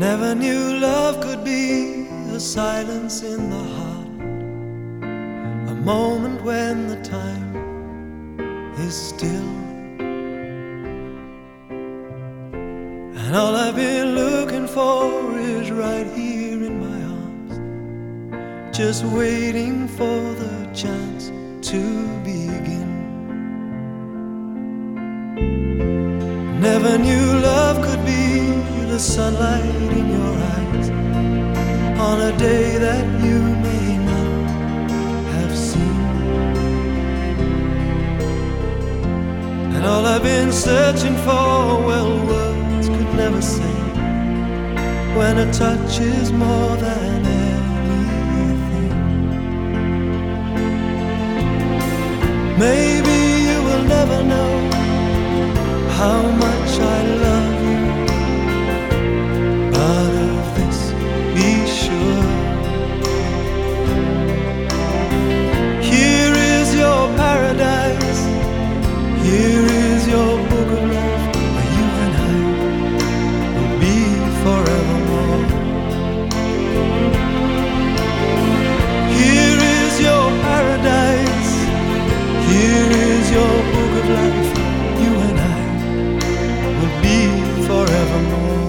Never knew love could be a silence in the heart, a moment when the time is still. And all I've been looking for is right here in my arms, just waiting for the chance to begin. Never knew love could be the sunlight in your eyes on a day that you may not have seen. And all I've been searching for, well, words could never say, when a touch is more than anything. Maybe you will never know how much I love you, but of this be sure. Here is your paradise, here is your book of life, where you and I will be forevermore. Here is your paradise, here is your book of life, you and I will be forevermore.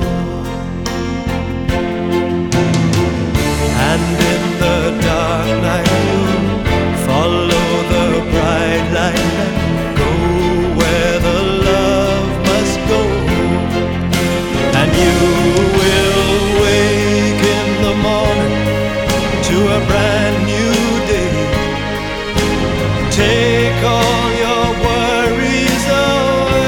And in the dark night you'll follow the bright light and go where the love must go. And you will wake in the morning to a brand new day. Take all your worries away.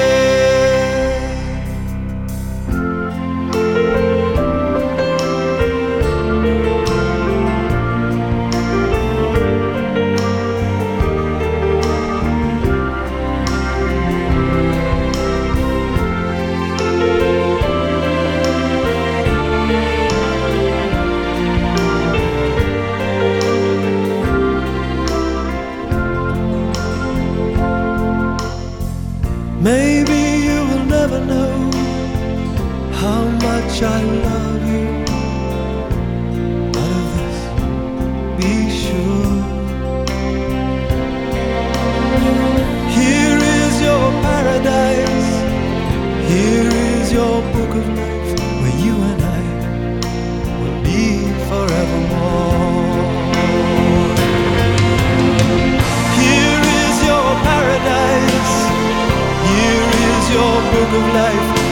Maybe you will never know how much I love you, but of this be sure. Here is your paradise, here is your book of life, where you and I will be forevermore. Here is your paradise, here is your book of life,